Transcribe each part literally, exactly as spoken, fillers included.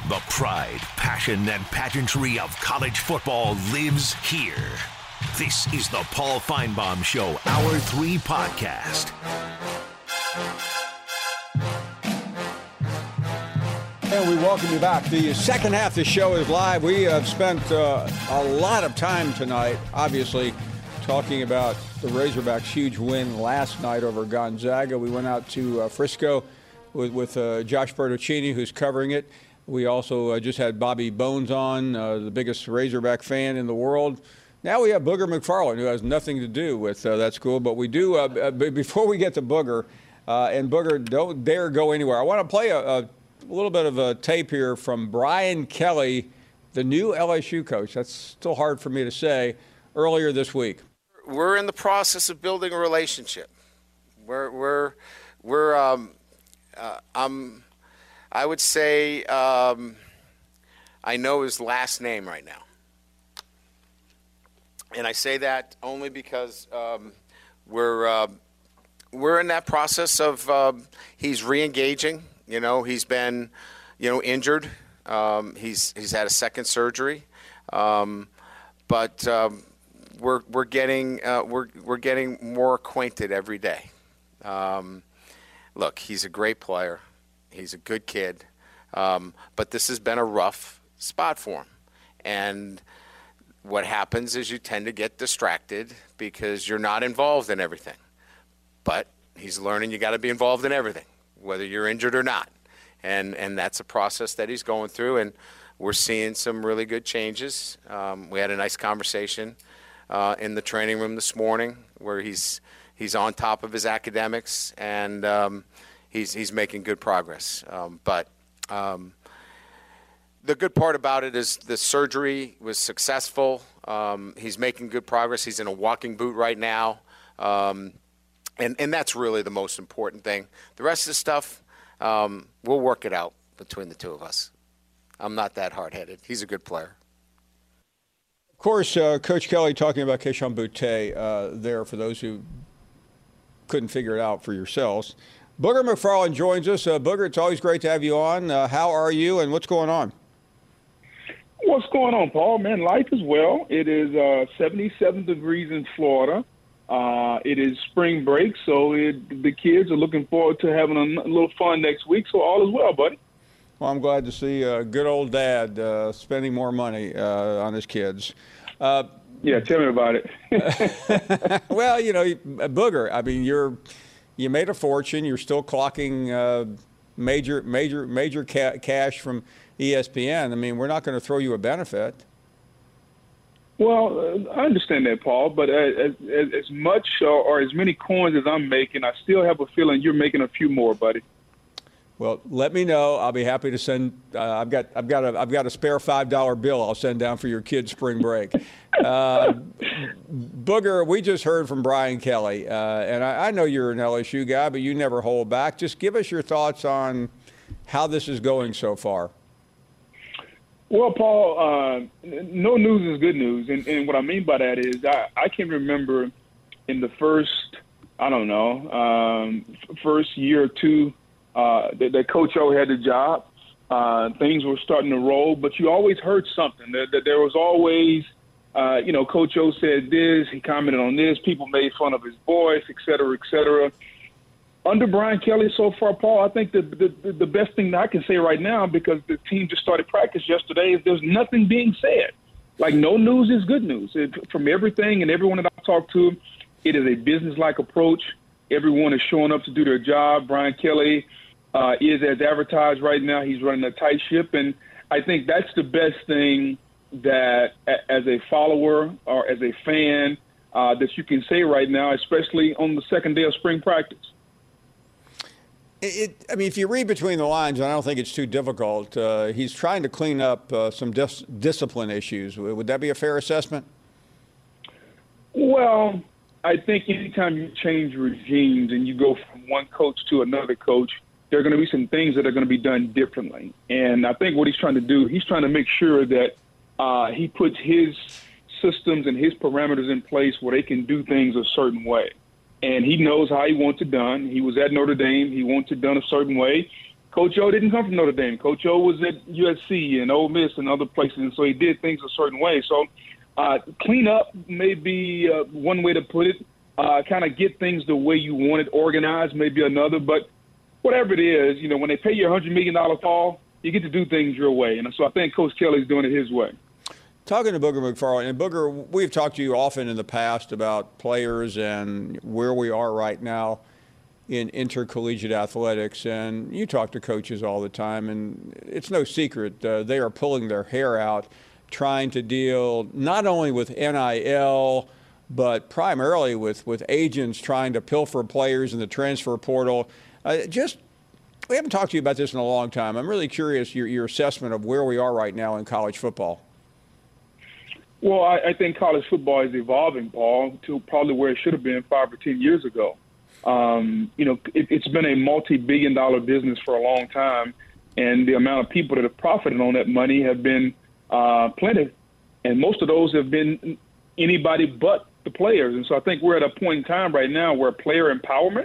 The pride, passion, and pageantry of college football lives here. This is the Paul Finebaum Show, Hour three podcast. And we welcome you back. The second half of the show is live. We have spent uh, a lot of time tonight, obviously, talking about the Razorbacks' huge win last night over Gonzaga. We went out to uh, Frisco with, with uh, Josh Bertocchini, who's covering it. We also uh, just had Bobby Bones on, uh, the biggest Razorback fan in the world. Now we have Booger McFarland, who has nothing to do with uh, that school. But we do, uh, b- before we get to Booger, uh, and Booger, don't dare go anywhere. I want to play a, a little bit of a tape here from Brian Kelly, the new L S U coach. That's still hard for me to say, earlier this week. We're in the process of building a relationship. We're, we're, we're, um, uh, I'm, I would say, um, I know his last name right now. And I say that only because um, we're, uh, we're in that process of, uh, he's re-engaging. You know, he's been, you know, injured. Um, he's, he's had a second surgery. Um, but, um, We're we're getting uh, we're we're getting more acquainted every day. Um, look, he's a great player. He's a good kid, um, but this has been a rough spot for him. And what happens is you tend to get distracted because you're not involved in everything. But he's learning you got to be involved in everything, whether you're injured or not. And and that's a process that he's going through. And we're seeing some really good changes. Um, we had a nice conversation Uh, in the training room this morning, where he's he's on top of his academics and um, he's he's making good progress. Um, but um, the good part about it is the surgery was successful. Um, he's making good progress. He's in a walking boot right now, um, and and that's really the most important thing. The rest of the stuff, um, we'll work it out between the two of us. I'm not that hard-headed. He's a good player. Of course, uh, Coach Kelly talking about Kayshon Boutte uh, there for those who couldn't figure it out for yourselves. Booger McFarland joins us. Uh, Booger, it's always great to have you on. Uh, how are you and what's going on? What's going on, Paul? Man, life is well. It is uh, seventy-seven degrees in Florida. Uh, it is spring break, so it, the kids are looking forward to having a, a little fun next week, so all is well, buddy. Well, I'm glad to see uh, good old dad uh, spending more money uh, on his kids. Uh, yeah, tell me about it. Well, you know, Booger, I mean, you're you made a fortune. You're still clocking uh, major, major, major ca- cash from E S P N. I mean, we're not going to throw you a benefit. Well, uh, I understand that, Paul, but as, as, as much or, or as many coins as I'm making, I still have a feeling you're making a few more, buddy. Well, let me know. I'll be happy to send. Uh, I've got, I've got a, I've got a spare five dollar bill. I'll send down for your kids' spring break. uh, Booger, we just heard from Brian Kelly, uh, and I, I know you're an L S U guy, but you never hold back. Just give us your thoughts on how this is going so far. Well, Paul, uh, no news is good news, and, and what I mean by that is I, I can remember in the first, I don't know, um, first year or two. Uh, that, that Coach O had the job. Uh, things were starting to roll, but you always heard something. That, that there was always, uh, you know, Coach O said this, he commented on this, people made fun of his voice, et cetera, et cetera. Under Brian Kelly so far, Paul, I think the, the, the best thing that I can say right now, because the team just started practice yesterday, is there's nothing being said. Like, no news is good news. It, from everything and everyone that I talked to, it is a business-like approach. Everyone is showing up to do their job. Brian Kelly uh, is as advertised right now. He's running a tight ship, and I think that's the best thing that, as a follower or as a fan, uh, that you can say right now, especially on the second day of spring practice. It, I mean, if you read between the lines, and I don't think it's too difficult, uh, he's trying to clean up uh, some dis- discipline issues. Would that be a fair assessment? Well, I think anytime you change regimes and you go from one coach to another coach, there are going to be some things that are going to be done differently. And I think what he's trying to do, he's trying to make sure that uh, he puts his systems and his parameters in place where they can do things a certain way. And he knows how he wants it done. He was at Notre Dame. He wants it done a certain way. Coach O didn't come from Notre Dame. Coach O was at U S C and Ole Miss and other places, and so he did things a certain way. So uh, clean up may be uh, one way to put it. Uh, kind of get things the way you want it organized, maybe another. But whatever it is, you know, when they pay you a one hundred million dollars, Paul, you get to do things your way. And so I think Coach Kelly's doing it his way. Talking to Booger McFarland, and Booger, we've talked to you often in the past about players and where we are right now in intercollegiate athletics, and you talk to coaches all the time, and it's no secret uh, they are pulling their hair out trying to deal not only with N I L, but primarily with, with agents trying to pilfer players in the transfer portal. Uh, just, we haven't talked to you about this in a long time. I'm really curious your, your assessment of where we are right now in college football. Well, I, I think college football is evolving, Paul, to probably where it should have been five or ten years ago. Um, you know, it, it's been a multi-billion dollar business for a long time, and the amount of people that have profited on that money have been uh, plenty, and most of those have been anybody but the players. And so I think we're at a point in time right now where player empowerment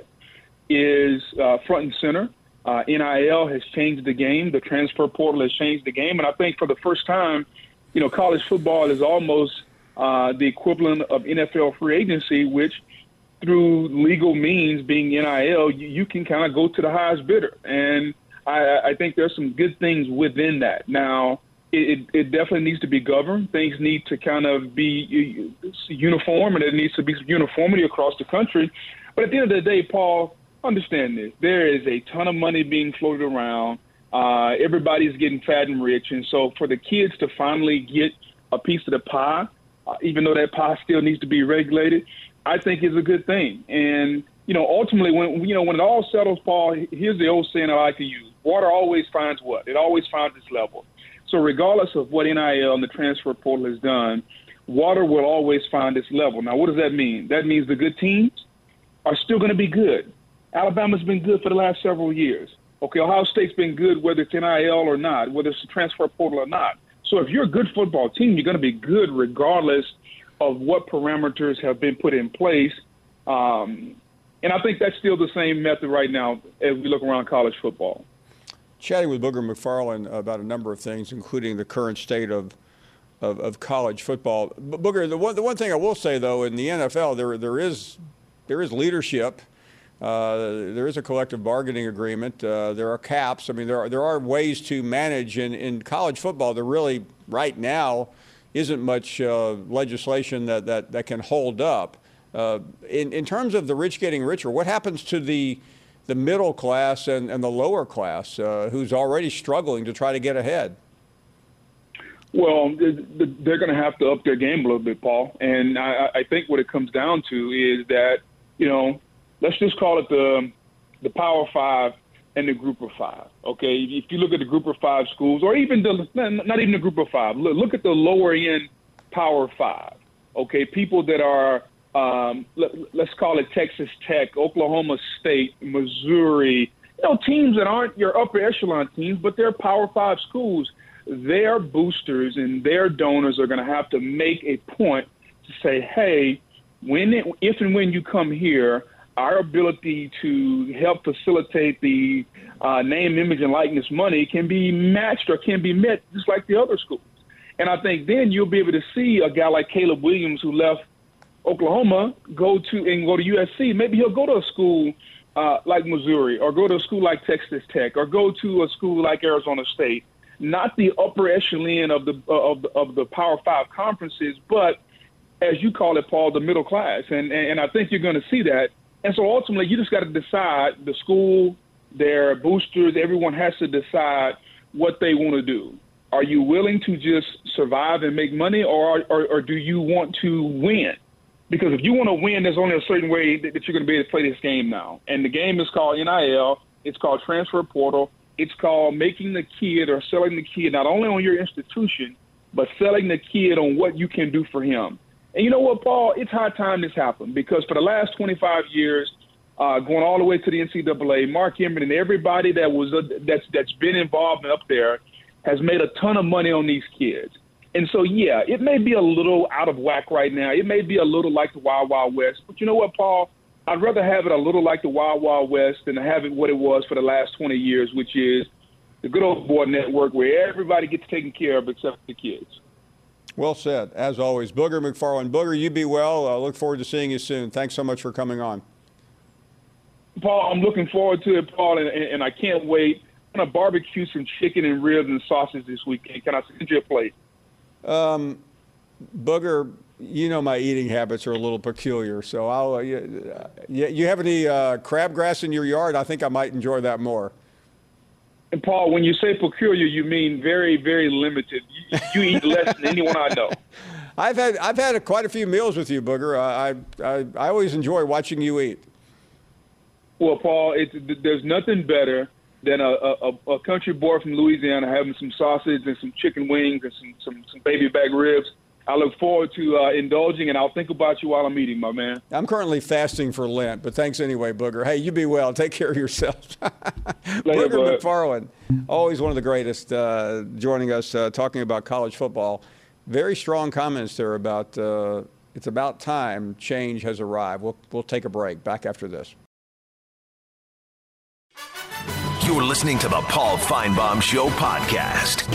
is uh, front and center. Uh, N I L has changed the game. The transfer portal has changed the game. And I think for the first time, you know, college football is almost uh, the equivalent of N F L free agency, which through legal means being N I L, you, you can kind of go to the highest bidder. And I, I think there's some good things within that. Now, it, it definitely needs to be governed. Things need to kind of be uniform, and there needs to be some uniformity across the country. But at the end of the day, Paul, understand this. There is a ton of money being floated around. Uh, everybody's getting fat and rich. And so for the kids to finally get a piece of the pie, uh, even though that pie still needs to be regulated, I think is a good thing. And, you know, ultimately, when you know when it all settles, Paul, here's the old saying I like to use. Water always finds what? It always finds its level. So regardless of what N I L and the transfer portal has done, water will always find its level. Now, what does that mean? That means the good teams are still going to be good. Alabama's been good for the last several years. Okay, Ohio State's been good whether it's N I L or not, whether it's the transfer portal or not. So if you're a good football team, you're going to be good regardless of what parameters have been put in place. Um, and I think that's still the same method right now as we look around college football. Chatting with Booger McFarland about a number of things, including the current state of of, of college football. Booger, the one the one thing I will say though, in the N F L, there there is there is leadership. Uh, there is a collective bargaining agreement. Uh, there are caps. I mean, there are there are ways to manage. In in college football, there really right now isn't much uh, legislation that, that that can hold up. Uh, in in terms of the rich getting richer, what happens to the the middle class and, and the lower class uh, who's already struggling to try to get ahead? Well, they're going to have to up their game a little bit, Paul. And I, I think what it comes down to is that, you know, let's just call it the the Power Five and the Group of Five. Okay, if you look at the Group of Five schools, or even the not even the Group of Five, look, look at the lower end Power Five. Okay, people that are um, let, let's call it Texas Tech, Oklahoma State, Missouri. You know, teams that aren't your upper echelon teams, but they're Power Five schools. Their boosters and their donors are going to have to make a point to say, hey, when it, if and when you come here, our ability to help facilitate the uh, name, image, and likeness money can be matched or can be met just like the other schools. And I think then you'll be able to see a guy like Caleb Williams, who left Oklahoma, go to and go to U S C. Maybe he'll go to a school uh, like Missouri, or go to a school like Texas Tech, or go to a school like Arizona State. Not the upper echelon of the of the, of the Power Five conferences, but as you call it, Paul, the middle class. And and, and I think you're going to see that. And so ultimately, you just got to decide, the school, their boosters, everyone has to decide what they want to do. Are you willing to just survive and make money, or, or, or do you want to win? Because if you want to win, there's only a certain way that, that you're going to be able to play this game now. And the game is called N I L. It's called transfer portal. It's called making the kid or selling the kid not only on your institution, but selling the kid on what you can do for him. And you know what, Paul? It's high time this happened, because for the last twenty-five years, uh, going all the way to the N C double A, Mark Emmett and everybody that was uh, that's that's been involved up there has made a ton of money on these kids. And so, yeah, it may be a little out of whack right now. It may be a little like the Wild Wild West. But you know what, Paul? I'd rather have it a little like the Wild Wild West than to have it what it was for the last twenty years, which is the good old boy network where everybody gets taken care of except the kids. Well said, as always. Booger McFarland. Booger, you be well. I look forward to seeing you soon. Thanks so much for coming on. Paul, I'm looking forward to it, Paul, and, and I can't wait. I'm going to barbecue some chicken and ribs and sausage this weekend. Can I send you a plate? Um, Booger, you know my eating habits are a little peculiar, so I'll. Uh, you, uh, you have any uh, crabgrass in your yard? I think I might enjoy that more. And Paul, when you say peculiar, you mean very, very limited. You, you eat less than anyone I know. I've had I've had a, quite a few meals with you, Booger. I I, I always enjoy watching you eat. Well, Paul, it's, there's nothing better than a, a, a country boy from Louisiana having some sausage and some chicken wings and some, some, some baby back ribs. I look forward to uh, indulging, and I'll think about you while I'm eating, my man. I'm currently fasting for Lent, but thanks anyway, Booger. Hey, you be well. Take care of yourself. Later, Booger bud. McFarland, always one of the greatest, uh, joining us, uh, talking about college football. Very strong comments there about uh, it's about time change has arrived. We'll, we'll take a break. Back after this. You're listening to the Paul Feinbaum Show podcast.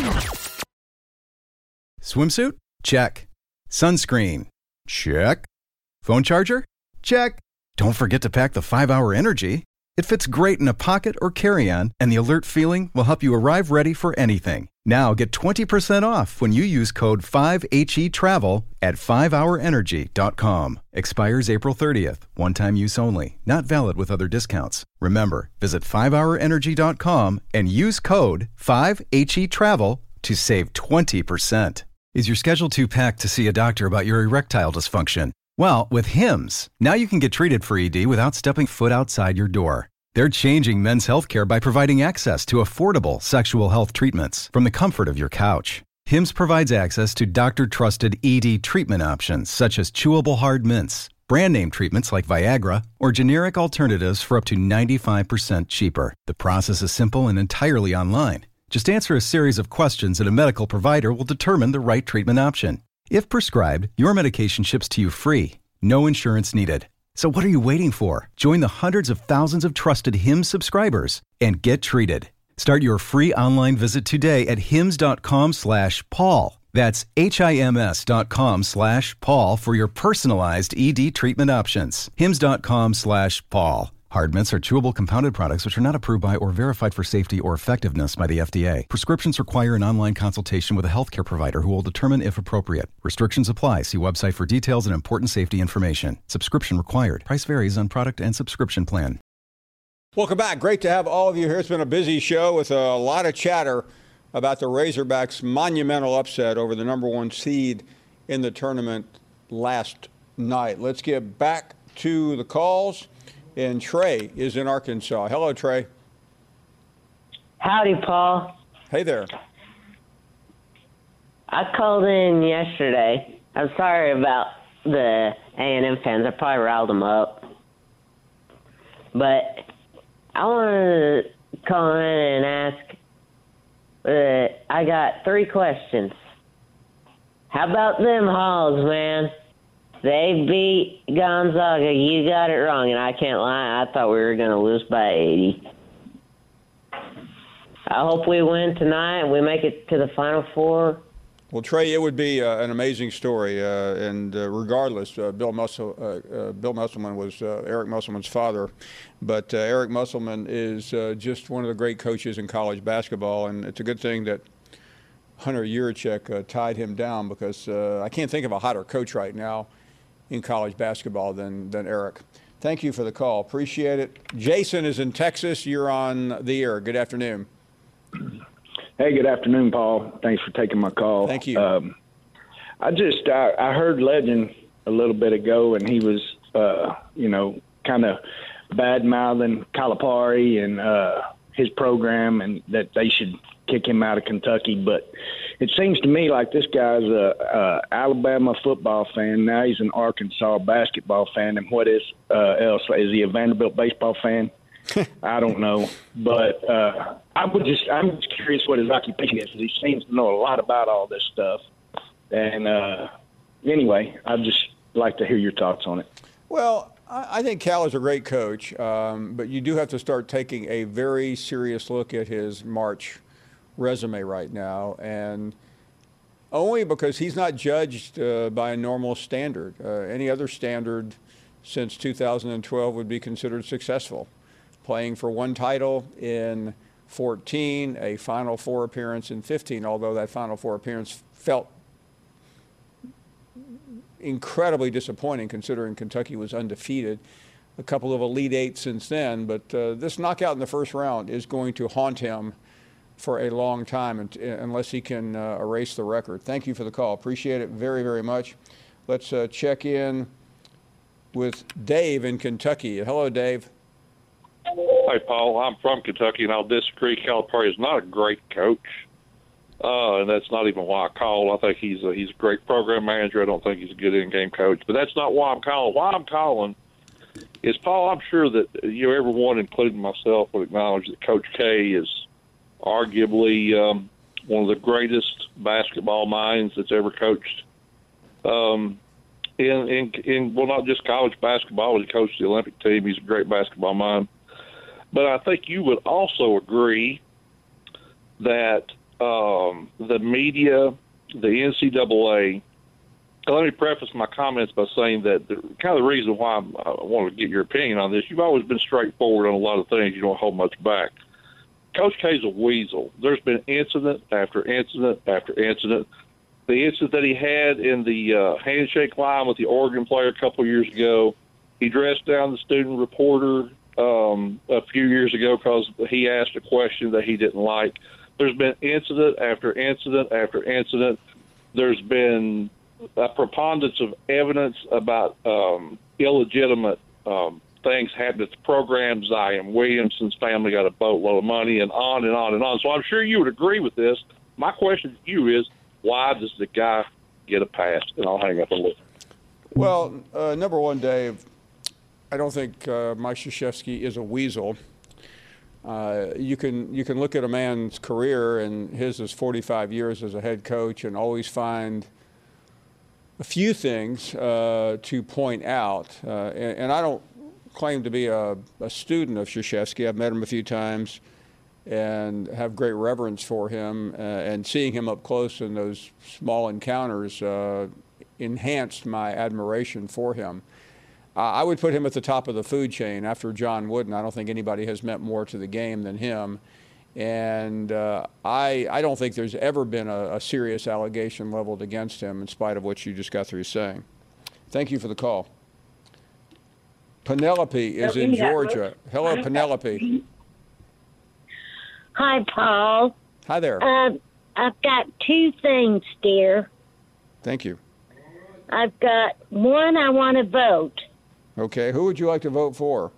Swimsuit? Check. Sunscreen? Check. Phone charger? Check. Don't forget to pack the five hour Energy. It fits great in a pocket or carry-on, and the alert feeling will help you arrive ready for anything. Now get twenty percent off when you use code five H E travel at five hour energy dot com. Expires April thirtieth. One-time use only. Not valid with other discounts. Remember, visit five hour energy dot com and use code five H E travel to save twenty percent. Is your schedule too packed to see a doctor about your erectile dysfunction? Well, with Hims, now you can get treated for E D without stepping foot outside your door. They're changing men's healthcare by providing access to affordable sexual health treatments from the comfort of your couch. Hims provides access to doctor-trusted E D treatment options such as chewable hard mints, brand name treatments like Viagra, or generic alternatives for up to ninety-five percent cheaper. The process is simple and entirely online. Just answer a series of questions and a medical provider will determine the right treatment option. If prescribed, your medication ships to you free. No insurance needed. So what are you waiting for? Join the hundreds of thousands of trusted Hims subscribers and get treated. Start your free online visit today at hims dot com slash Paul. That's H-I-M-S dot com slash Paul for your personalized E D treatment options. hims dot com slash Paul. Hard mints are chewable compounded products which are not approved by or verified for safety or effectiveness by the F D A. Prescriptions require an online consultation with a healthcare provider who will determine if appropriate. Restrictions apply. See website for details and important safety information. Subscription required. Price varies on product and subscription plan. Welcome back. Great to have all of you here. It's been a busy show with a lot of chatter about the Razorbacks' monumental upset over the number one seed in the tournament last night. Let's get back to the calls. And Trey is in Arkansas. Hello, Trey. Howdy, Paul. Hey there. I called in yesterday. I'm sorry about the A and M fans. I probably riled them up. But I wanted to call in and ask, uh, I got three questions. How about them Hogs, man? They beat Gonzaga. You got it wrong, and I can't lie. I thought we were going to lose by eighty. I hope we win tonight and we make it to the Final Four. Well, Trey, it would be uh, an amazing story, uh, and uh, regardless, uh, Bill Mussel, uh, uh, Bill Musselman was uh, Eric Musselman's father, but uh, Eric Musselman is uh, just one of the great coaches in college basketball, and it's a good thing that Hunter Yurachek uh, tied him down because uh, I can't think of a hotter coach right now in college basketball than, than Eric. Thank you for the call. Appreciate it. Jason is in Texas. You're on the air. Good afternoon. Hey, good afternoon, Paul. Thanks for taking my call. Thank you. Um, I just I, I heard Legend a little bit ago, and he was, uh, you know, kind of bad-mouthing Calipari and uh, his program and that they should kick him out of Kentucky. But it seems to me like this guy's a, a Alabama football fan. Now he's an Arkansas basketball fan. And what is uh, else? Is he a Vanderbilt baseball fan? I don't know. But uh, I would just, I'm just curious what his occupation is. He seems to know a lot about all this stuff. And uh, anyway, I'd just like to hear your thoughts on it. Well, I think Cal is a great coach, um, but you do have to start taking a very serious look at his March resume right now, and only because he's not judged uh, by a normal standard. Uh, any other standard since two thousand twelve would be considered successful. Playing for one title in fourteen, a Final Four appearance in fifteen, although that Final Four appearance felt incredibly disappointing considering Kentucky was undefeated. A couple of Elite Eight since then, but uh, this knockout in the first round is going to haunt him for a long time unless he can uh, erase the record. Thank you for the call. Appreciate it very, very much. Let's uh, check in with Dave in Kentucky. Hello, Dave. Hey, Paul. I'm from Kentucky, and I'll disagree. Calipari is not a great coach. Uh, and that's not even why I called. I think he's a, he's a great program manager. I don't think he's a good in-game coach. But that's not why I'm calling. Why I'm calling is, Paul, I'm sure that you know, everyone, including myself, would acknowledge that Coach K is arguably um, one of the greatest basketball minds that's ever coached. Um, in, in, in, well, not just college basketball, but he coached the Olympic team. He's a great basketball mind. But I think you would also agree that Um, the media, the N C double A. Let me preface my comments by saying that the kind of the reason why I'm, I want to get your opinion on this, you've always been straightforward on a lot of things. You don't hold much back. Coach K's a weasel. There's been incident after incident after incident. The incident that he had in the uh, handshake line with the Oregon player a couple of years ago, he dressed down the student reporter um, a few years ago because he asked a question that he didn't like. There's been incident after incident after incident. There's been a preponderance of evidence about um, illegitimate um, things happening at the program. Zion Williamson's family got a boatload of money, and on and on and on. So I'm sure you would agree with this. My question to you is, why does the guy get a pass? And I'll hang up and listen. Well, uh, number one, Dave, I don't think uh, Mike Krzyzewski is a weasel. Uh, you can you can look at a man's career, and his is forty-five years as a head coach, and always find a few things uh, to point out. Uh, and, and I don't claim to be a, a student of Krzyzewski. I've met him a few times and have great reverence for him. Uh, and seeing him up close in those small encounters uh, enhanced my admiration for him. Uh, I would put him at the top of the food chain after John Wooden. I don't think anybody has meant more to the game than him. And uh, I, I don't think there's ever been a, a serious allegation leveled against him in spite of what you just got through saying. Thank you for the call. Penelope is in Georgia. Hello, Penelope. Hi, Paul. Hi there. Uh, I've got two things, dear. Thank you. I've got one, I want to vote. Okay, who would you like to vote for?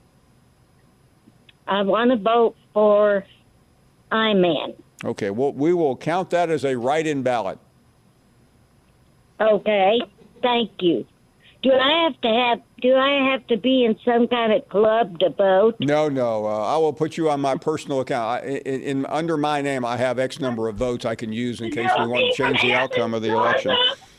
I want to vote for I-Man. Okay, well, we will count that as a write-in ballot. Okay, thank you. Do I have to have? Do I have to be in some kind of club to vote? No, no. Uh, I will put you on my personal account. I, in, in under my name, I have X number of votes I can use in case we want to change the outcome of the election.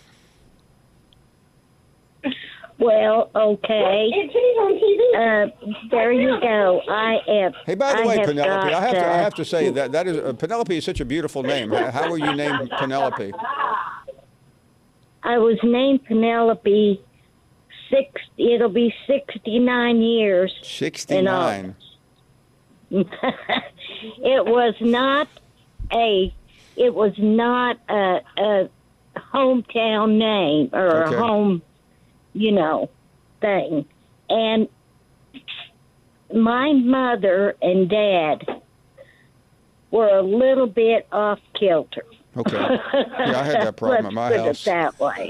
Well, okay. Uh, there you go. I am. Hey, by the I way, have Penelope, got, I have to. I uh, have to say that that is uh, Penelope is such a beautiful name. How, how were you named Penelope? I was named Penelope. Six. It'll be sixty-nine years. Sixty-nine. It was not a. It was not a, a hometown name or Okay. a home, you know, thing. And my mother and dad were a little bit off kilter. Okay. Yeah, I had that problem at my Let's put house. it that way.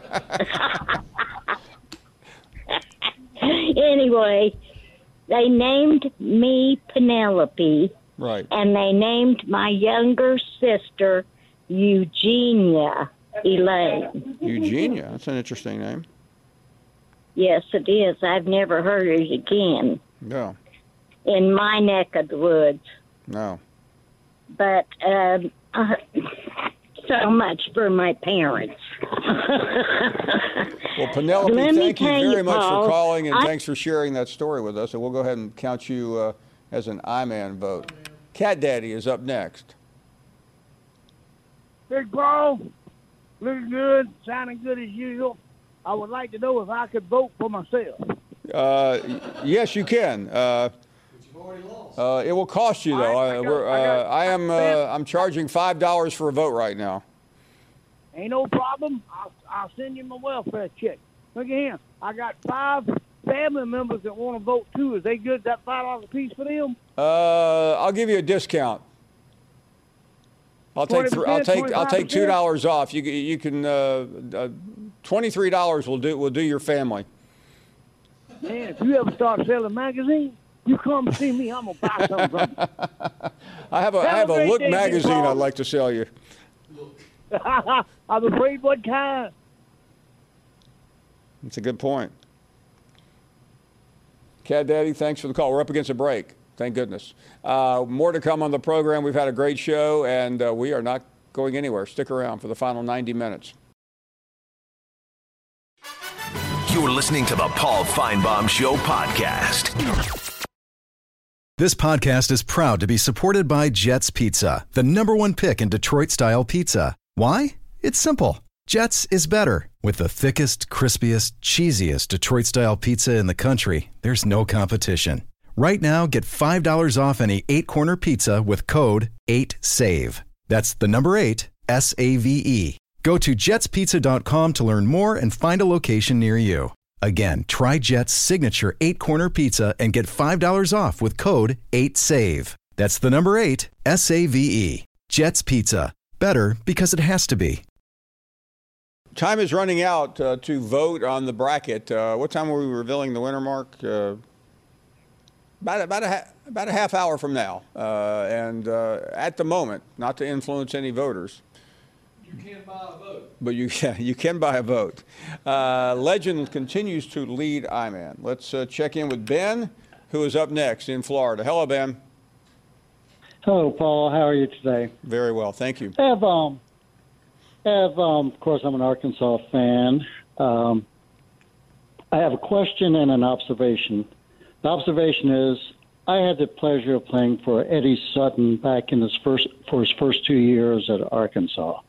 Anyway, they named me Penelope, Right. and they named my younger sister Eugenia Elaine. Eugenia. That's an interesting name. Yes, it is. I've never heard it again No. in my neck of the woods. No. But um, uh, so much for my parents. Well, Penelope, Let me thank you tell very you, much Paul, for calling, and I- thanks for sharing that story with us. And we'll go ahead and count you uh, as an I-Man vote. Cat Daddy is up next. Big Paul, looking good, sounding good as usual. I would like to know if I could vote for myself. Uh, yes, you can. Uh, uh, it will cost you, though. I- I I, got- we're, I got- uh, I am. Uh, I'm charging five dollars for a vote right now. Ain't no problem. I'll, I'll send you my welfare check. Look at here. I got five family members that want to vote too. Is they good? That five dollars a piece for them? Uh, I'll give you a discount. I'll take. Th- I'll take. I'll take two dollars off. You you can. Uh, uh, Twenty-three dollars will do. Will do your family. Man, if you ever start selling magazines, you come see me. I'm gonna buy some from you. I have a. I Have have a a great Look day, magazine Paul. I'd like to sell you. I'm afraid what kind. That's a good point. Cat Daddy, thanks for the call. We're up against a break. Thank goodness. Uh, more to come on the program. We've had a great show, and uh, we are not going anywhere. Stick around for the final ninety minutes. You're listening to the Paul Feinbaum Show podcast. This podcast is proud to be supported by Jets Pizza, the number one pick in Detroit-style pizza. Why? It's simple. Jets is better. With the thickest, crispiest, cheesiest Detroit-style pizza in the country, there's no competition. Right now, get five dollars off any eight-corner pizza with code eight save. That's the number eight, S A V E. Go to jets pizza dot com to learn more and find a location near you. Again, try Jet's signature eight-corner pizza and get five dollars off with code eight save. That's the number eight, S A V E. Jet's Pizza. Better because it has to be. Time is running out uh, to vote on the bracket. Uh, what time are we revealing the winner, Mark? Uh, about about a ha- about a half hour from now. Uh, and uh, at the moment, not to influence any voters. You can't buy a vote. But you can, you can buy a vote. Uh, Legend continues to lead I-Man. Let's uh, check in with Ben, who is up next in Florida. Hello, Ben. Hello, Paul. How are you today? Very well, thank you. I have, um, I have, um, of course, I'm an Arkansas fan. Um, I have a question and an observation. The observation is I had the pleasure of playing for Eddie Sutton back in his first for his first two years at Arkansas.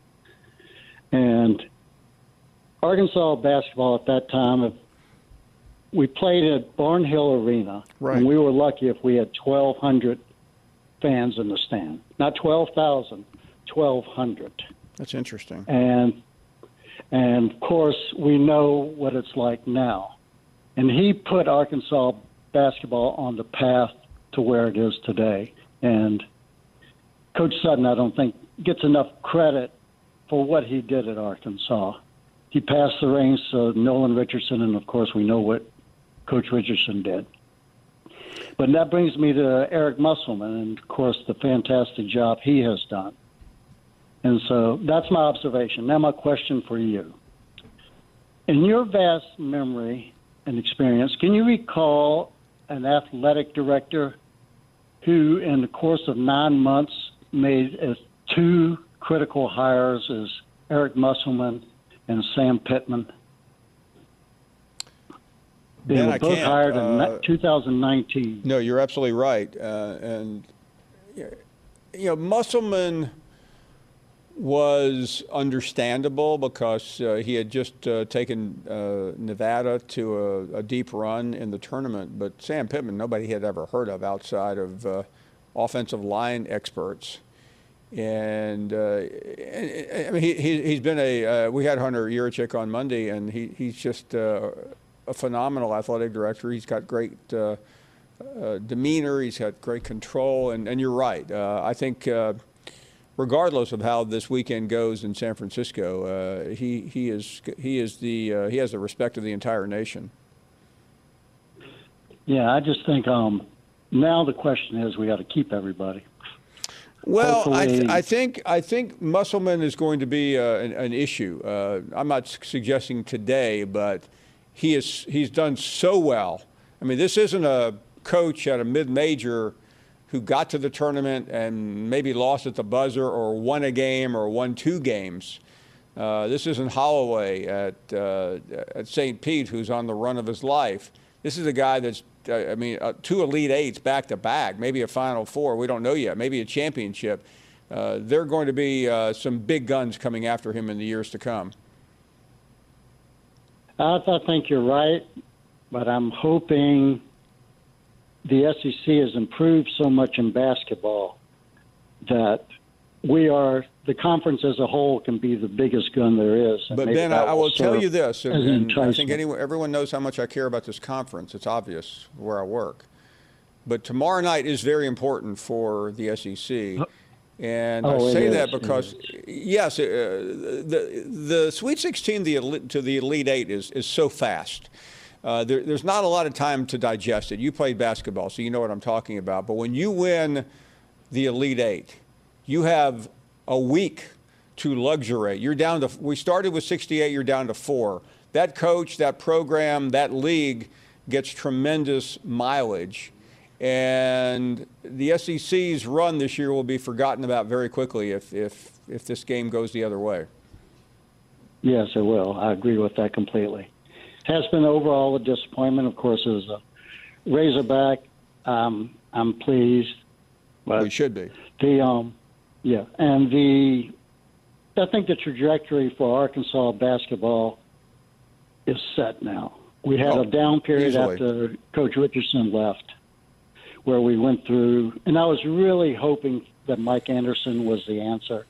And Arkansas basketball at that time, we played at Barnhill Arena, right. and we were lucky if we had twelve hundred fans in the stand. Not twelve thousand, twelve hundred. That's interesting. And, and, of course, we know what it's like now. And he put Arkansas basketball on the path to where it is today. And Coach Sutton, I don't think, gets enough credit for what he did at Arkansas. He passed the reins to Nolan Richardson, and, of course, we know what Coach Richardson did. But that brings me to Eric Musselman and, of course, the fantastic job he has done. And so that's my observation. Now my question for you. In your vast memory and experience, can you recall an athletic director who, in the course of nine months, made as two critical hires as Eric Musselman and Sam Pittman? They Ben, were I both can't. hired Uh, in two thousand nineteen. No, you're absolutely right. Uh, and, you know, Musselman was understandable because uh, he had just uh, taken uh, Nevada to a, a deep run in the tournament. But Sam Pittman, nobody had ever heard of outside of uh, offensive line experts. And, uh, and I mean, he, he, he's been a, uh, we had Hunter Yurachek on Monday, and he, he's just uh, a phenomenal athletic director. He's got great uh, uh, demeanor. He's got great control. And, and you're right. Uh, I think uh, regardless of how this weekend goes in San Francisco, uh, he, he is, he is the, uh, he has the respect of the entire nation. Yeah, I just think um, now the question is we got to keep everybody. Well, I, th- Hopefully- I think I think Musselman is going to be uh, an, an issue. Uh, I'm not s- suggesting today, but he is he's done so well. I mean, this isn't a coach at a mid-major who got to the tournament and maybe lost at the buzzer or won a game or won two games. Uh, this isn't Holloway at uh, at Saint Pete, who's on the run of his life. This is a guy that's, uh, I mean, uh, two Elite Eights back to back, maybe a Final Four. We don't know yet. Maybe a championship. Uh, there are going to be uh, some big guns coming after him in the years to come. I, I think you're right, but I'm hoping the S E C has improved so much in basketball that we are, the conference as a whole can be the biggest gun there is. But Ben, I, I will tell you this, and, and I think anyone, everyone knows how much I care about this conference. It's obvious where I work. But tomorrow night is very important for the S E C. And oh, I say is, that because, yes, uh, the the Sweet sixteen the, to the Elite Eight is, is so fast. Uh, there, there's not a lot of time to digest it. You played basketball, so you know what I'm talking about. But when you win the Elite Eight, you have a week to luxuriate. You're down to, we started with sixty-eight, you're down to four. That coach, that program, that league gets tremendous mileage. And the S E C's run this year will be forgotten about very quickly if, if, if this game goes the other way. Yes, it will. I agree with that completely. Has been overall a disappointment, of course, as a Razorback. Um, I'm pleased. But we should be. The, um, yeah, and the, I think the trajectory for Arkansas basketball is set now. We had oh, a down period easily. after Coach Richardson left, where we went through, and I was really hoping that Mike Anderson was the answer.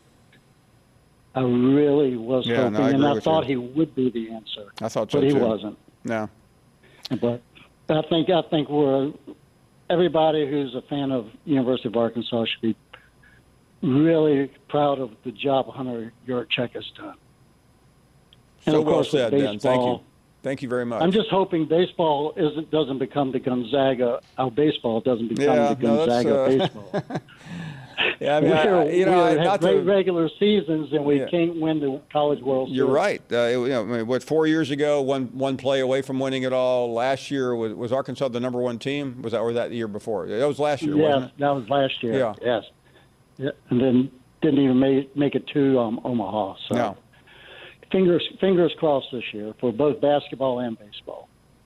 I really was yeah, hoping, no, I and I with thought you. he would be the answer. I thought so but he too. wasn't. No. But I think I think we're everybody who's a fan of University of Arkansas should be really proud of the job Hunter Yurchek has done. And So of well course, said, with Ben. Thank you. baseball, Thank you very much. I'm just hoping baseball isn't doesn't become the Gonzaga. Our baseball doesn't become Yeah, the no, that's, Gonzaga uh, baseball. Yeah, I mean, I, We're, you know, we not have great to, regular seasons, and we Yeah. can't win the College World Series. You're right. Uh, it- you know, I mean, what, four years ago, one one play away from winning it all. Last year, was, was Arkansas the number one team? Was that, or that the year before? That was last year, Yes, wasn't it? that was last year. Yeah. Yes. Yeah. And then didn't even make, make it to um, Omaha. So No. fingers fingers crossed this year for both basketball and baseball.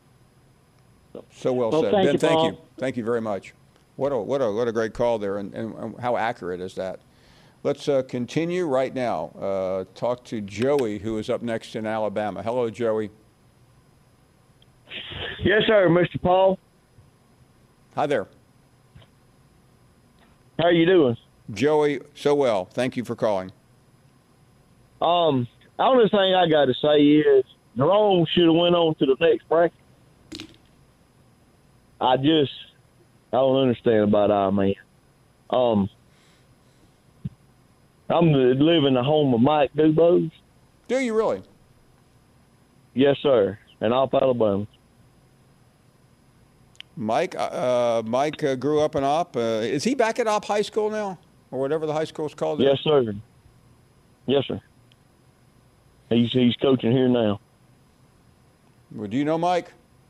So well, Well, said. thank Ben, you, thank Paul. you. Thank you very much. What a, what a, what a great call there, and, and how accurate is that? Let's uh, continue right now. Uh, talk to Joey, who is up next in Alabama. Hello, Joey. Yes, sir, Mister Paul. Hi there. How are you doing? Joey, so well. Thank you for calling. Um, the only thing I got to say is Jerome should have went on to the next bracket. I just I don't understand about our man. Um, I'm living in the home of Mike Dubose. Do you really? Yes, sir. In Opp, Alabama. Mike, uh, Mike uh, grew up in Opp. Uh, is he back at Opp High School now, or whatever the high school is called? Yes, sir. Yes, sir. He's he's coaching here now. Well, do you know Mike?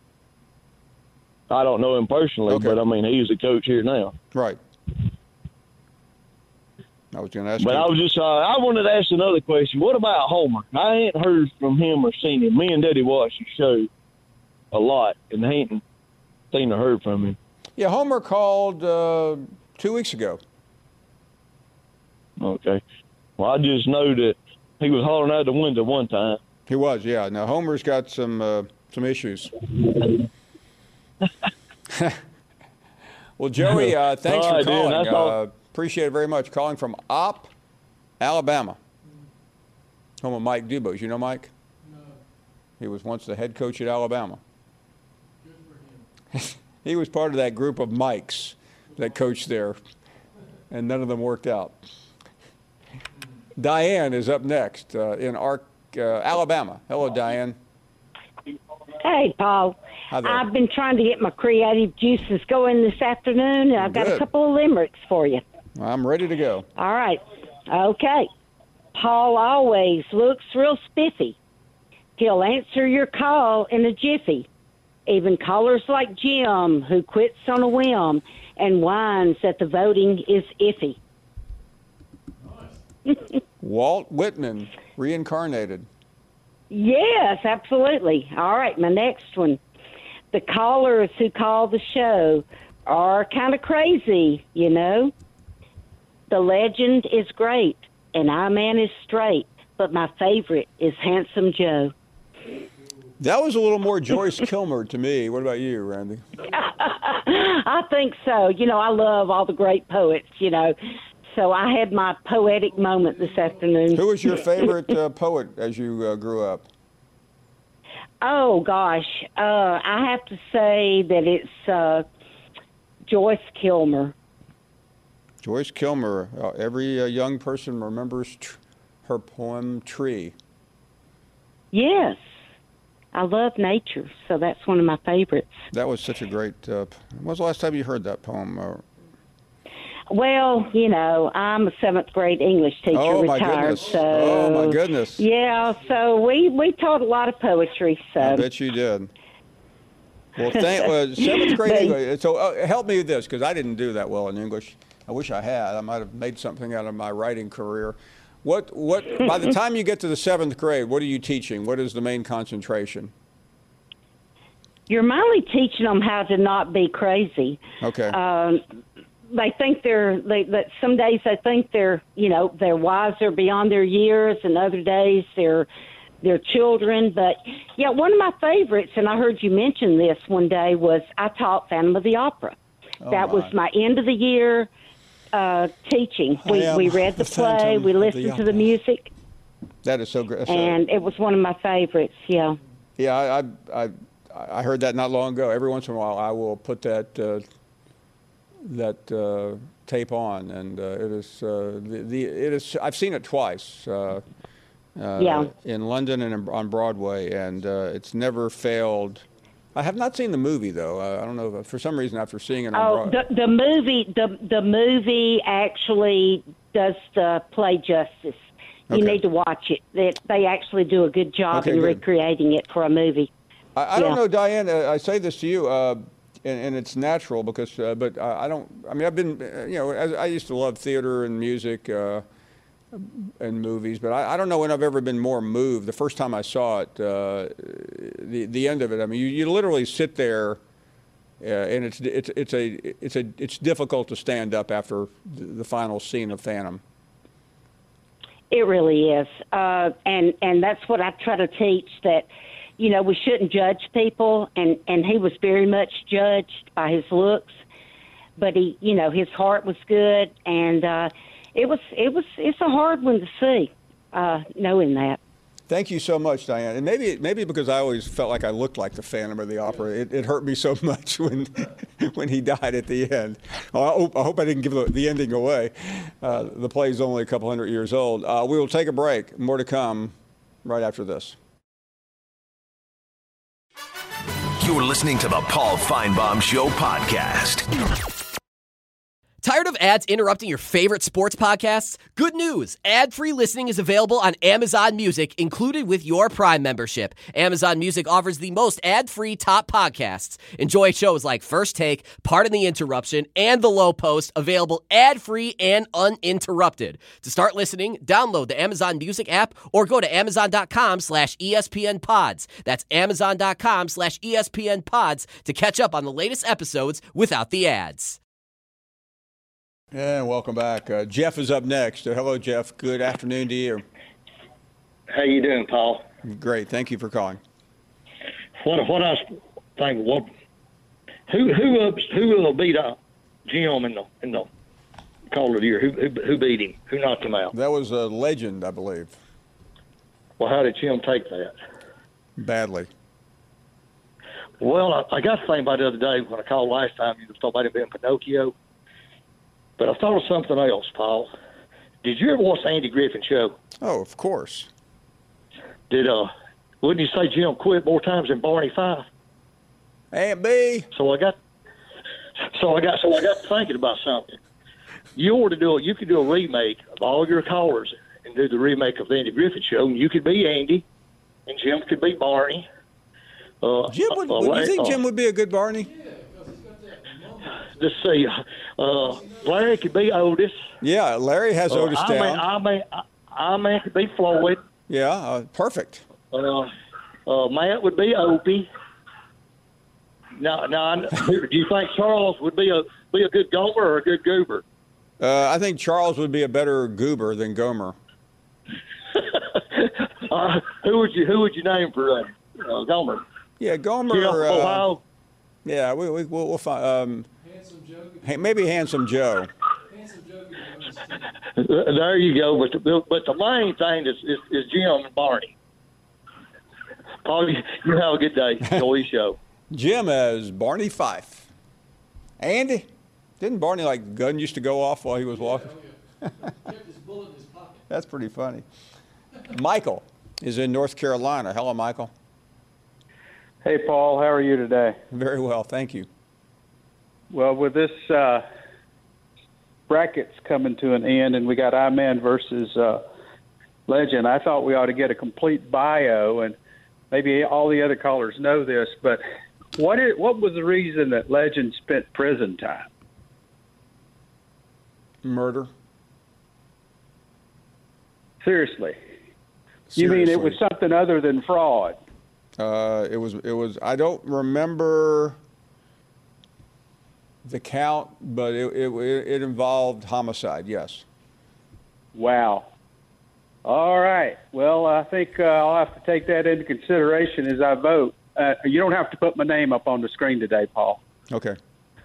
I don't know him personally, Okay. but I mean he's a coach here now. Right. I was going to ask But you. I was just, uh, I wanted to ask another question. What about Homer? I ain't heard from him or seen him. Me and Daddy watched the show a lot, and I ain't seen or heard from him. Yeah, Homer called uh, two weeks ago. Okay. Well, I just know that he was hollering out the window one time. He was, yeah. Now, Homer's got some uh, some issues. Well, Joey, uh, thanks All for right, calling. Dan, that's all. Uh, appreciate it very much. Calling from Opp, Alabama. Home of Mike Dubose. You know Mike? No. He was once the head coach at Alabama. He was part of that group of Mikes that coached there, and none of them worked out. Diane is up next uh, in Ark, uh, Alabama. Hello, Diane. Hey, Paul. Hi there. I've been trying to get my creative juices going this afternoon, and I've got Good. a couple of limericks for you. I'm ready to go. All right. Okay. Paul always looks real spiffy. He'll answer your call in a jiffy. Even callers like Jim, who quits on a whim and whines that the voting is iffy. Walt Whitman, reincarnated. Yes, absolutely. All right, my next one. The callers who call the show are kind of crazy, you know. The legend is great, and our man is straight, but my favorite is Handsome Joe. That was a little more Joyce Kilmer to me. What about you, Randy? I think so. You know, I love all the great poets, you know. So I had my poetic moment this afternoon. Who was your favorite uh, poet as you uh, grew up? Oh, gosh. Uh, I have to say that it's uh, Joyce Kilmer. Joyce Kilmer. Uh, every uh, young person remembers tr- her poem, Tree. Yes. I love nature, so that's one of my favorites. That was such a great... Uh, when was the last time you heard that poem? Uh, Well, you know, I'm a seventh grade English teacher, oh, my retired. Goodness. So, oh, my goodness. Yeah, so we, we taught a lot of poetry. So I bet you did. Well, thank, uh, seventh grade English. So uh, help me with this, because I didn't do that well in English. I wish I had. I might have made something out of my writing career. What, what? By the time you get to the seventh grade, what are you teaching? What is the main concentration? You're mainly teaching them how to not be crazy. Okay. Um, they think they're, they, that some days they think they're, you know, they're wiser beyond their years, and other days they're, they're children. But, yeah, one of my favorites, and I heard you mention this one day, was I taught Phantom of the Opera. Oh, that my. was my end of the year uh, teaching. We, we read the, the play, we listened to the music. That is so great. And it was one of my favorites, yeah. Yeah, I, I, I, I heard that not long ago. Every once in a while I will put that... Uh, that uh, tape on, and uh, it is uh, the, the it is I've seen it twice uh, uh, yeah. in London and in, on Broadway, and uh, it's never failed. I have not seen the movie though. Uh, I don't know if, for some reason after seeing it on oh, Broadway. the, the movie the the movie actually does the play justice. You Okay. need to watch it. They, they actually do a good job Okay, in good. recreating it for a movie. I, I yeah. don't know, Diane. Uh, I say this to you. Uh, And, and it's natural because, uh, but I, I don't. I mean, I've been, uh, you know, as, I used to love theater and music uh, and movies, but I, I don't know when I've ever been more moved. The first time I saw it, uh, the the end of it. I mean, you, you literally sit there, uh, and it's it's it's a it's a it's difficult to stand up after the, the final scene of Phantom. It really is, uh, and and that's what I try to teach, that, you know, we shouldn't judge people, and, and he was very much judged by his looks, but he, you know, his heart was good, and uh, it was, it was, it's a hard one to see, uh, knowing that. Thank you so much, Diane. And maybe maybe because I always felt like I looked like the Phantom of the Opera, it, it hurt me so much when when he died at the end. Well, I, hope, I hope I didn't give the, the ending away. Uh, the play's only a couple hundred years old. Uh, we will take a break. More to come right after this. You're listening to the Paul Feinbaum Show podcast. Tired of ads interrupting your favorite sports podcasts? Good news! Ad-free listening is available on Amazon Music, included with your Prime membership. Amazon Music offers the most ad-free top podcasts. Enjoy shows like First Take, Pardon the Interruption, and The Low Post, available ad-free and uninterrupted. To start listening, download the Amazon Music app or go to amazon.com slash ESPN pods. That's amazon.com slash ESPN pods to catch up on the latest episodes without the ads. And welcome back. Uh, Jeff is up next. Uh, hello, Jeff. Good afternoon to you. How you doing, Paul? Great. Thank you for calling. What what I was thinking, what who who ups, who will beat uh, Jim in the in the Call of the Year? Who, who who beat him? Who knocked him out? That was a legend, I believe. Well, how did Jim take that? Badly. Well, I, I got to think about it the other day when I called last time. You talked about him being Pinocchio. But I thought of something else, Paul. Did you ever watch the Andy Griffin Show? Oh, of course. Did uh, wouldn't you say Jim quit more times than Barney Fife? Aunt B. So I got, so I got, so I got thinking about something. You ought to do it. You could do a remake of all your callers and do the remake of the Andy Griffin Show. And you could be Andy, and Jim could be Barney. Uh, Jim would. uh, would you think uh, Jim would be a good Barney? Let's see. Uh, Larry could be Otis. Yeah, Larry has uh, Otis I down. May, I may, I, I man could be Floyd. Yeah, uh, perfect. Uh, uh, Matt would be Opie. Now, now, do you think Charles would be a be a good Gomer or a good Goober? Uh, I think Charles would be a better Goober than Gomer. uh, who would you Who would you name for uh, uh, Gomer? Yeah, Gomer. Jeff, uh, Ohio. Yeah, we, we we'll, we'll find. Um, Handsome Joe. hey, maybe Handsome Joe. Handsome Joe. There you go. But the, but the main thing is, is, is Jim and Barney. Paul, you, you have a good day. Enjoy the show. Jim as Barney Fife. Andy, didn't Barney like gun used to go off while he was walking? Yeah, oh yeah. Kept his bullet in his pocket. That's pretty funny. Michael is in North Carolina. Hello, Michael. Hey, Paul. How are you today? Very well, thank you. Well, with this uh, brackets coming to an end, and we got I-Man versus uh, Legend, I thought we ought to get a complete bio, and maybe all the other callers know this, but what is, what was the reason that Legend spent prison time? Murder. Seriously. You mean it was something other than fraud? Uh, it was. It was. I don't remember the count, but it it, it involved homicide. Yes. Wow. All right. Well, I think uh, I'll have to take that into consideration as I vote. Uh, you don't have to put my name up on the screen today, Paul. Okay.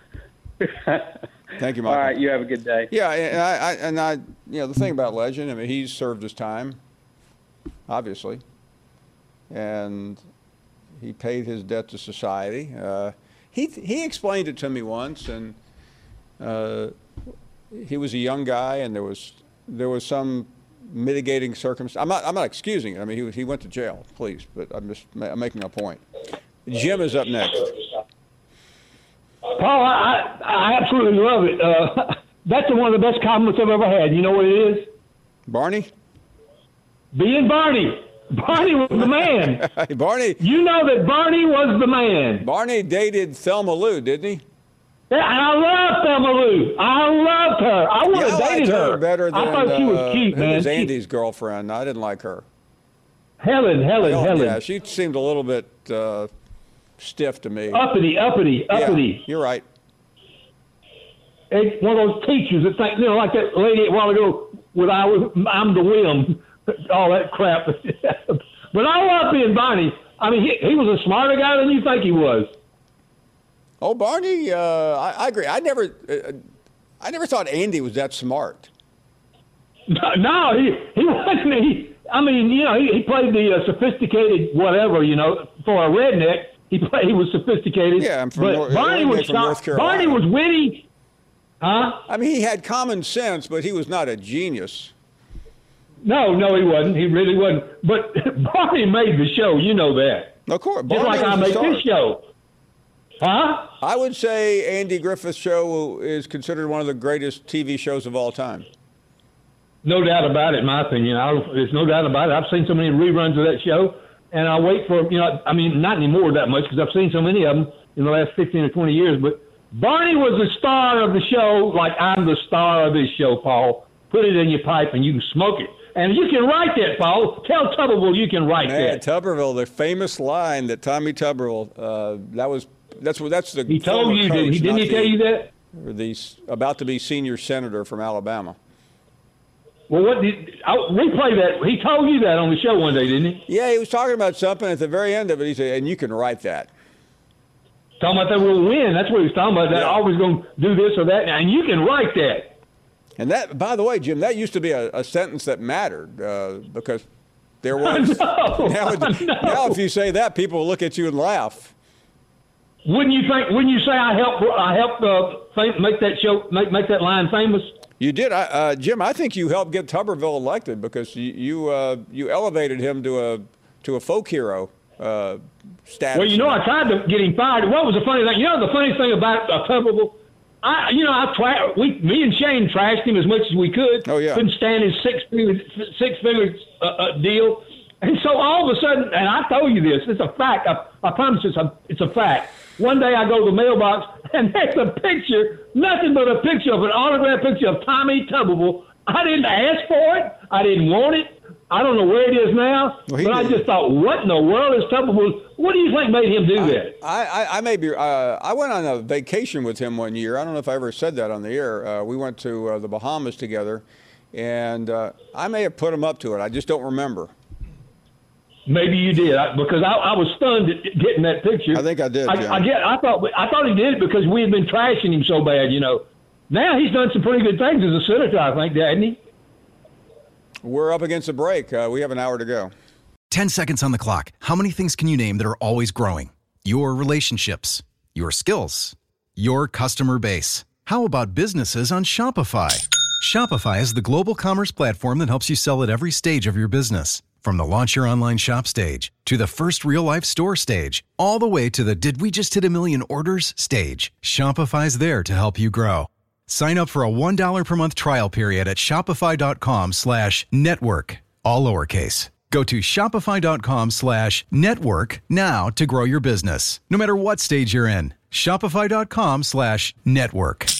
Thank you, Michael. All right. You have a good day. Yeah, and I, I and I, you know, the thing about Legend, I mean, he's served his time, obviously, and he paid his debt to society. Uh, he he explained it to me once, and uh, he was a young guy, and there was there was some mitigating circumstance. I'm not I'm not excusing it. I mean, he was, he went to jail, please, but I'm just I'm making a point. Jim is up next. Paul, I, I absolutely love it. Uh, that's one of the best compliments I've ever had. You know what it is? Barney? Being Barney. Barney was the man. Barney. You know that Barney was the man. Barney dated Thelma Lou, didn't he? Yeah, and I love Thelma Lou. I loved her. I would yeah, have I dated her. her. Better than, I thought she was uh, cute, who man. was She- Andy's girlfriend? I didn't like her. Helen, Helen, Oh, Helen. Yeah, she seemed a little bit uh, stiff to me. Uppity, uppity, uppity. Yeah, you're right. It's one of those teachers that think, you know, like that lady a while ago with I was, I'm the whim, all that crap. But I love being Barney. I mean, he, he was a smarter guy than you think he was. Oh, Barney, uh, I, I agree. I never, uh, I never thought Andy was that smart. No, no he he wasn't. He, I mean, you know, he, he played the uh, sophisticated whatever, you know, for a redneck. He played. He was sophisticated. Yeah, I'm from, but Nor- Barney was from North Carolina. Barney was witty. Huh? I mean, he had common sense, but he was not a genius. No, no, he wasn't. He really wasn't. But Barney made the show. You know that. Of course. Just Barney like I was the made star. this show. Huh? I would say Andy Griffith's show is considered one of the greatest T V shows of all time. No doubt about it, in my opinion. I, there's no doubt about it. I've seen so many reruns of that show, and I wait for, you know, I mean, not anymore that much because I've seen so many of them in the last fifteen or twenty years. But Barney was the star of the show like I'm the star of this show, Paul. Put it in your pipe and you can smoke it. And you can write that, Paul. Tell Tuberville you can write Man, that. Tuberville, the famous line that Tommy Tuberville, uh, that was, that's what, that's the. He told former you, did coach, he? Didn't not he tell the- you that? or the s- about to be senior senator from Alabama. Well, what did I, we play that? He told you that on the show one day, didn't he? Yeah, he was talking about something at the very end of it. He said, and you can write that. Talking about that we'll win. That's what he was talking about. That Yeah. always going to do this or that, and you can write that. And that, by the way, Jim, that used to be a, a sentence that mattered uh, because there was. know, now, it- I know. now, if you say that, people will look at you and laugh. Wouldn't you think? Wouldn't you say I helped? I helped uh, fam- make that show, make make that line famous. You did, I, uh, Jim. I think you helped get Tuberville elected because you you, uh, you elevated him to a to a folk hero uh, status. Well, you know, I tried to get him fired. What was the funny thing? You know, the funny thing about uh, Tuberville, I, you know, I tra- we, me and Shane trashed him as much as we could. Oh yeah. Couldn't stand his six figure six figure uh, uh, deal. And so all of a sudden, and I told you this, it's a fact. I, I promise it's a it's a fact. One day I go to the mailbox and there's a picture, nothing but a picture of an autographed picture of Tommy Tuberville I didn't ask for it. I didn't want it. I don't know where it is now. Well, but I did. just thought, what in the world is Tupper? What do you think made him do I, that? I, I, I may be. Uh, I went on a vacation with him one year. I don't know if I ever said that on the air. Uh, we went to uh, the Bahamas together, and uh, I may have put him up to it. I just don't remember. Maybe you did, I, because I, I was stunned at getting that picture. I think I did. I, Jim. I get. I thought. I thought he did it because we had been trashing him so bad. You know. Now he's done some pretty good things as a senator, I think, hasn't he? We're up against a break. Uh, we have an hour to go. Ten seconds on the clock. How many things can you name that are always growing? Your relationships, your skills, your customer base. How about businesses on Shopify? Shopify is the global commerce platform that helps you sell at every stage of your business. From the launch your online shop stage to the first real life store stage, all the way to the did we just hit a million orders stage. Shopify's there to help you grow. Sign up for a one dollar per month trial period at shopify.com slash network, all lowercase. Go to shopify.com slash network now to grow your business, no matter what stage you're in. Shopify.com slash network.